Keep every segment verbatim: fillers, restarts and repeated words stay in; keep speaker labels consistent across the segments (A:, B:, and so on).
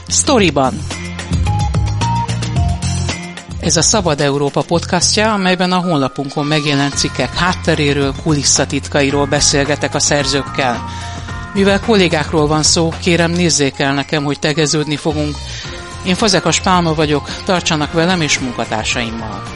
A: Sztoriban. Ez a Szabad Európa podcastja, amelyben a honlapunkon megjelent cikkek hátteréről, kulisszatitkairól beszélgetek a szerzőkkel. Mivel kollégákról van szó, kérem nézzék el nekem, hogy tegeződni fogunk. Én Fazekas Pálma vagyok, tartsanak velem és munkatársaimmal.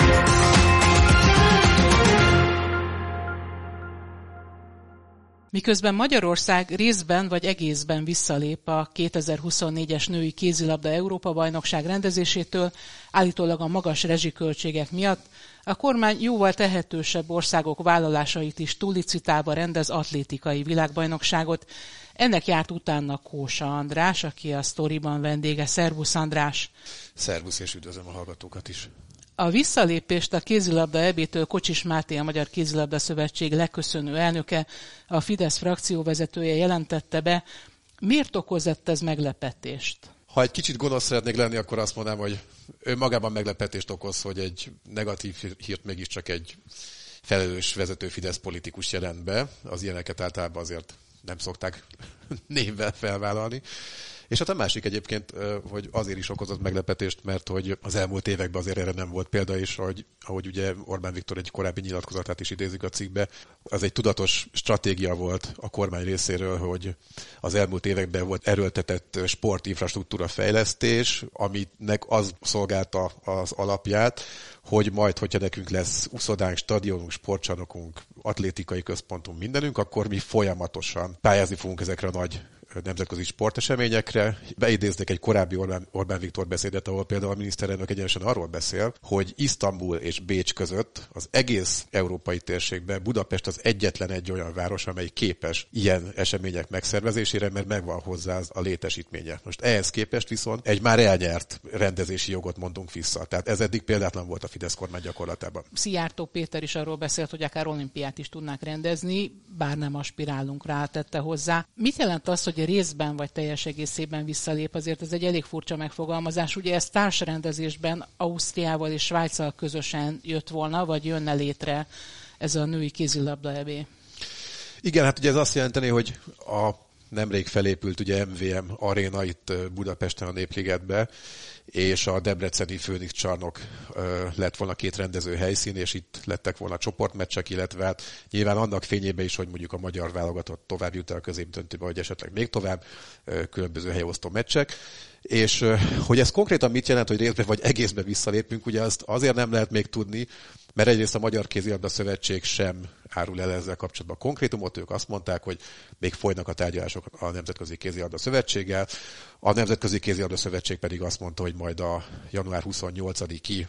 A: Miközben Magyarország részben vagy egészben visszalép a kétezer-huszonnégyes női kézilabda Európa-bajnokság rendezésétől, állítólag a magas rezsiköltségek miatt, a kormány jóval tehetősebb országok vállalásait is túllicitálva rendez atlétikai világbajnokságot. Ennek járt utána Kósa András, aki a Sztoriban vendége. Szervusz András!
B: Szervusz, és üdvözlöm a hallgatókat is!
A: A visszalépést a kézilabda é bé-től Kocsis Máté, a Magyar Kézilabda Szövetség leköszönő elnöke, a Fidesz frakcióvezetője jelentette be. Miért okozott ez meglepetést?
B: Ha egy kicsit gonosz szeretnék lenni, akkor azt mondanám, hogy önmagában meglepetést okoz, hogy egy negatív hírt mégiscsak egy felelős vezető Fidesz politikus jelent be. Az ilyeneket általában azért nem szokták névvel felvállalni. És hát a másik egyébként, hogy azért is okozott meglepetést, mert hogy az elmúlt években azért erre nem volt példa, és ahogy, ahogy ugye Orbán Viktor egy korábbi nyilatkozatát is idézik a cikkbe, az egy tudatos stratégia volt a kormány részéről, hogy az elmúlt években volt erőltetett sportinfrastruktúra fejlesztés, aminek az szolgálta az alapját, hogy majd, hogyha nekünk lesz uszodánk, stadionunk, sportcsarnokunk, atlétikai központunk, mindenünk, akkor mi folyamatosan pályázni fogunk ezekre a nagy nemzetközi sporteseményekre. Beidéznék egy korábbi Orbán, Orbán Viktor beszédet, ahol például a miniszterelnök egyenesen arról beszél, hogy Isztambul és Bécs között az egész európai térségben Budapest az egyetlen egy olyan város, amely képes ilyen események megszervezésére, mert megvan hozzá a létesítménye. Most ehhez képest viszont egy már elnyert rendezési jogot mondunk vissza. Tehát ez eddig példátlan volt a Fidesz kormány gyakorlatában.
A: Szijjártó Péter is arról beszélt, hogy akár olimpiát is tudnák rendezni, bár nem aspirálunk rá, tette hozzá. Mit jelent az, hogy részben vagy teljes egészében visszalép? Azért ez egy elég furcsa megfogalmazás. Ugye ez társrendezésben Ausztriával és Svájccal közösen jött volna, vagy jönne létre ez a női kézilabda é bé?
B: Igen, hát ugye ez azt jelenteni, hogy a nemrég felépült ugye em vé em aréna itt Budapesten a Népligetbe, és a debreceni Főnix csarnok lett volna két rendező helyszín, és itt lettek volna csoportmeccsek, illetve hát nyilván annak fényében is, hogy mondjuk a magyar válogatott tovább jut el a középdöntőbe, vagy esetleg még tovább, különböző helyosztó meccsek. És hogy ez konkrétan mit jelent, hogy részben vagy egészben visszalépünk, ugye azt azért nem lehet még tudni, mert egyrészt a Magyar Kézilabda Szövetség sem árul el ezzel kapcsolatban konkrétumot, ők azt mondták, hogy még folynak a tárgyalások a Nemzetközi Kézilabda Szövetséggel. A Nemzetközi Kézilabda Szövetség pedig azt mondta, hogy majd a január huszonnyolcadiki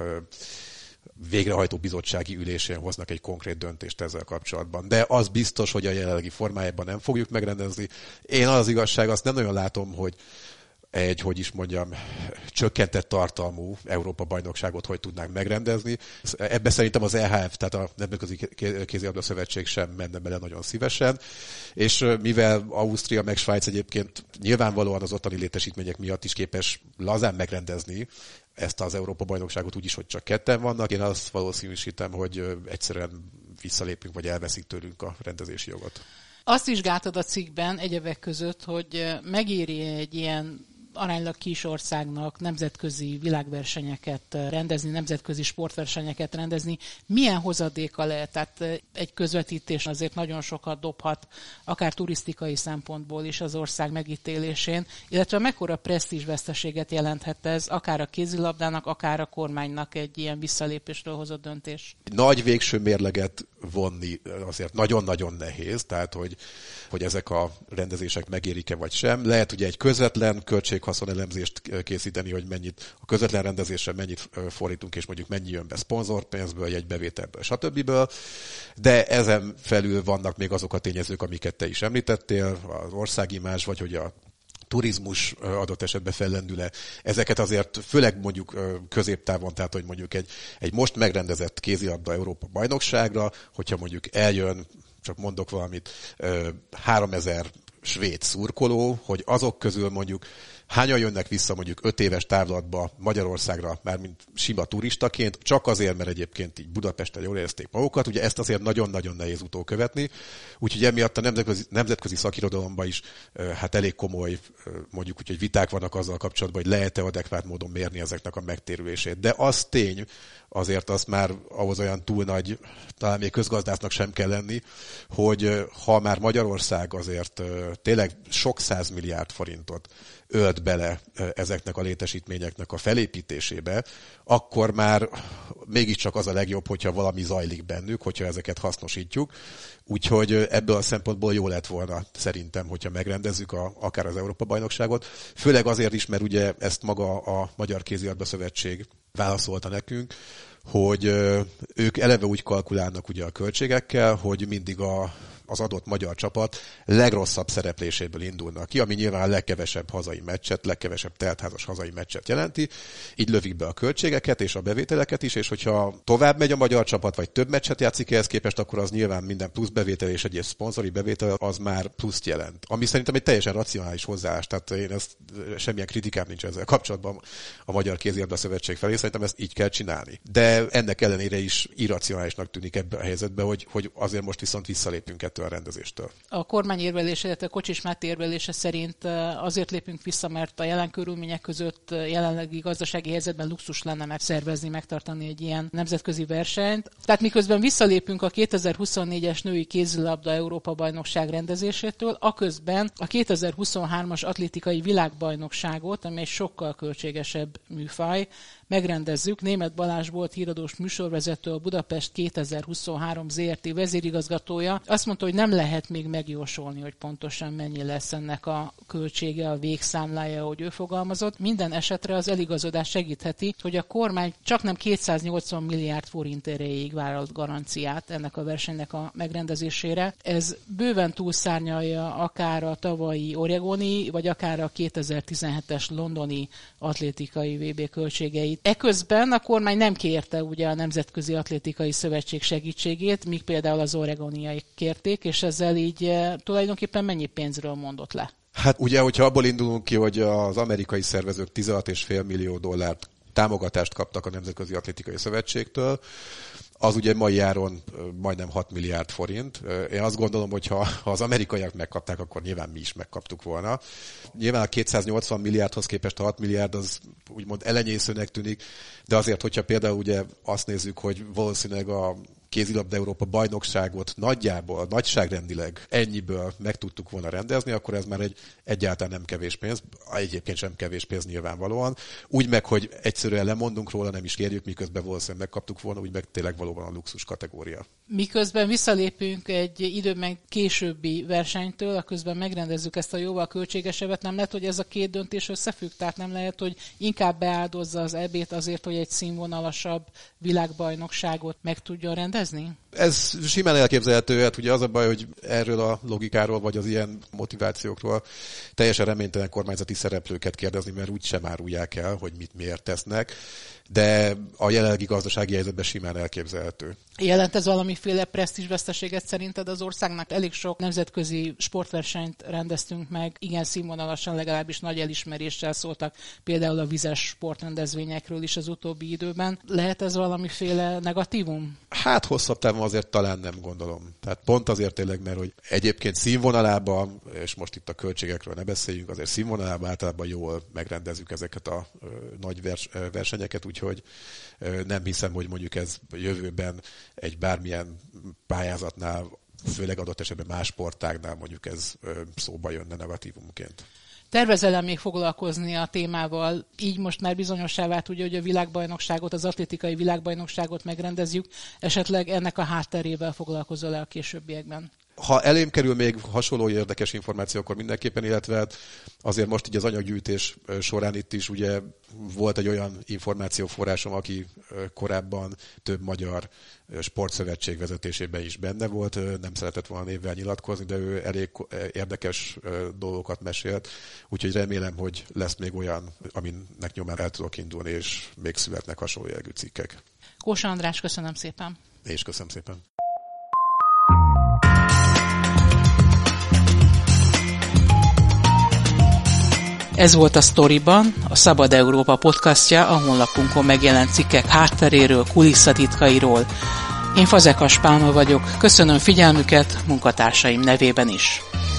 B: végrehajtó bizottsági ülésén hoznak egy konkrét döntést ezzel kapcsolatban. De az biztos, hogy a jelenlegi formájában nem fogjuk megrendezni. Én az igazság, azt nem nagyon látom, hogy egy, hogy is mondjam, csökkentett tartalmú Európa-bajnokságot hogy tudnánk megrendezni. Ebbe szerintem az é há ef, tehát a Nemzetközi Kézilabda Szövetség sem menne bele nagyon szívesen, és mivel Ausztria meg Svájc egyébként nyilvánvalóan az ottani létesítmények miatt is képes lazán megrendezni ezt az Európa-bajnokságot úgyis, hogy csak ketten vannak, én azt valószínűsítem, hogy egyszerűen visszalépünk, vagy elveszik tőlünk a rendezési jogot.
A: Azt vizsgáltad a cikkben egyebek között, hogy megéri egy ilyen aránylag kis országnak nemzetközi világversenyeket rendezni, nemzetközi sportversenyeket rendezni. Milyen hozadéka lehet? Tehát egy közvetítés azért nagyon sokat dobhat, akár turisztikai szempontból is az ország megítélésén, illetve mekkora presztízsveszteséget jelenthet ez, akár a kézilabdának, akár a kormánynak egy ilyen visszalépésről hozott döntés?
B: Nagy végső mérleget vonni azért nagyon-nagyon nehéz, tehát hogy, hogy ezek a rendezések megérik-e vagy sem. Lehet ugye egy közvetlen költséghaszonelemzést készíteni, hogy mennyit a közvetlen rendezésre mennyit fordítunk, és mondjuk mennyi jön be szponzorpénzből, jegybevételből, stb. De ezen felül vannak még azok a tényezők, amiket te is említettél, az országimázs, vagy hogy a turizmus adott esetben fellendül-e. Ezeket azért főleg mondjuk középtávon, tehát hogy mondjuk egy, egy most megrendezett kézilabda Európa bajnokságra, hogyha mondjuk eljön, csak mondok valamit, háromezer svéd szurkoló, hogy azok közül mondjuk hányan jönnek vissza mondjuk öt éves távlatba Magyarországra, mármint sima turistaként, csak azért, mert egyébként így Budapesten jól érezték magukat. Ugye ezt azért nagyon-nagyon nehéz utókövetni. Úgyhogy emiatt a nemzetközi, nemzetközi szakirodalomban is hát elég komoly, mondjuk úgy, hogy viták vannak azzal kapcsolatban, hogy lehet-e adekvát módon mérni ezeknek a megtérülését. De az tény, azért azt már ahhoz olyan túl nagy, talán még közgazdásznak sem kell lenni, hogy ha már Magyarország azért tényleg sok százmilliárd forintot ölt bele ezeknek a létesítményeknek a felépítésébe, akkor már mégiscsak az a legjobb, hogyha valami zajlik bennük, hogyha ezeket hasznosítjuk. Úgyhogy ebből a szempontból jó lett volna szerintem, hogyha megrendezzük a, akár az Európa-bajnokságot. Főleg azért is, mert ugye ezt maga a Magyar Kézilabda Szövetség válaszolta nekünk, hogy ők eleve úgy kalkulálnak ugye a költségekkel, hogy mindig a az adott magyar csapat legrosszabb szerepléséből indulnak ki, ami nyilván a legkevesebb hazai meccset, legkevesebb teltházas hazai meccset jelenti. Így lövik be a költségeket és a bevételeket is, és hogyha tovább megy a magyar csapat, vagy több meccset játszik ehhez képest, akkor az nyilván minden plusz bevétel és egyéb szponzori bevétel az már pluszt jelent. Ami szerintem egy teljesen racionális hozzáállás, tehát én ezt semmilyen kritikám nincs ezzel kapcsolatban a Magyar Kézilabda Szövetség felé, szerintem ezt így kell csinálni. De ennek ellenére is irracionálisnak tűnik ebben a helyzetben, hogy, hogy azért most viszont visszalépünk ettől a rendezéstől. A
A: kormány érvelése, illetve Kocsis Máté érvelése szerint azért lépünk vissza, mert a jelen körülmények között jelenlegi gazdasági helyzetben luxus lenne megszervezni, megtartani egy ilyen nemzetközi versenyt. Tehát miközben visszalépünk a kétezer-huszonnégyes női kézilabda Európa-bajnokság rendezésétől, aközben a kétezer-huszonhármas atlétikai világbajnokságot, amely sokkal költségesebb műfaj, megrendezzük. Németh Balázs volt híradós műsorvezető, a Budapest kétezer-huszonhárom zé er té vezérigazgatója. Azt mondta, hogy nem lehet még megjósolni, hogy pontosan mennyi lesz ennek a költsége, a végszámlája, ahogy ő fogalmazott. Minden esetre az eligazodás segítheti, hogy a kormány csaknem kétszáznyolcvan milliárd forint erejéig vállalt garanciát ennek a versenynek a megrendezésére. Ez bőven túlszárnyalja akár a tavalyi oregoni, vagy akár a kétezer-tizenhetes londoni atlétikai vé bé költségeit. Eközben a kormány nem kérte ugye a Nemzetközi Atlétikai Szövetség segítségét, míg például az oregoniai kérték, és ezzel így e, tulajdonképpen mennyi pénzről mondott le?
B: Hát ugye, hogyha abból indulunk ki, hogy az amerikai szervezők tizenhat egész öt millió dollárt támogatást kaptak a Nemzetközi Atlétikai Szövetségtől, az ugye mai áron majdnem hat milliárd forint. Én azt gondolom, hogy ha, ha az amerikaiak megkapták, akkor nyilván mi is megkaptuk volna. Nyilván a kétszáznyolcvan milliárdhoz képest a hat milliárd az úgymond elenyészőnek tűnik, de azért, hogyha például ugye azt nézzük, hogy valószínűleg a kézilabda Európa bajnokságot nagyjából, nagyságrendileg ennyiből meg tudtuk volna rendezni, akkor ez már egy egyáltalán nem kevés pénz, egyébként sem kevés pénz nyilvánvalóan. Úgy meg, hogy egyszerűen lemondunk róla, nem is kérjük, miközben valószínűleg megkaptuk volna, úgy meg tényleg valóban a luxus kategória.
A: Miközben visszalépünk egy időben későbbi versenytől, aközben megrendezzük ezt a jóval költségesebbet, nem lehet, hogy ez a két döntés összefügg, tehát nem lehet, hogy inkább beáldozza az é bét azért, hogy egy színvonalasabb világbajnokságot meg tudjon rendezni?
B: Ez simán elképzelhető, hát ugye az a baj, hogy erről a logikáról, vagy az ilyen motivációkról teljesen reménytelen kormányzati szereplőket kérdezni, mert úgy sem árulják el, hogy mit miért tesznek, de a jelenlegi gazdasági helyzetben simán elképzelhető.
A: Jelent ez valamiféle presztízsveszteséget szerinted az országnak? Elég sok nemzetközi sportversenyt rendeztünk meg, igen színvonalasan, legalábbis nagy elismeréssel szóltak például a vizes sportrendezvényekről is az utóbbi időben. Lehet ez valamiféle negatívum?
B: Hát hosszabb távon azért talán nem gondolom. Tehát pont azért tényleg, mert hogy egyébként színvonalában, és most itt a költségekről ne beszéljünk, azért színvonalában általában jól megrendezzük ezeket a ö, nagy vers, ö, versenyeket, úgyhogy ö, nem hiszem, hogy mondjuk ez jövőben egy bármilyen pályázatnál, főleg adott esetben más sportágnál mondjuk ez ö, szóba jönne negatívumként.
A: Tervezel még foglalkozni a témával, így most már bizonyossá vált, ugye, hogy a világbajnokságot, az atlétikai világbajnokságot megrendezzük, esetleg ennek a hátterével foglalkozol-e a későbbiekben?
B: Ha elém kerül még hasonló érdekes információ, akkor mindenképpen, illetve azért most így az anyaggyűjtés során itt is ugye volt egy olyan információforrásom, aki korábban több magyar sportszövetség vezetésében is benne volt, nem szeretett volna névvel nyilatkozni, de ő elég érdekes dolgokat mesélt, úgyhogy remélem, hogy lesz még olyan, aminek nyomán el tudok indulni, és még születnek hasonló jellegű cikkek.
A: Kósa András, köszönöm szépen.
B: És köszönöm szépen.
A: Ez volt a Sztoriban, a Szabad Európa podcastja, a honlapunkon megjelent cikkek hátteréről, kulisszatitkairól. Én Fazekas Pálma vagyok, köszönöm figyelmüket munkatársaim nevében is.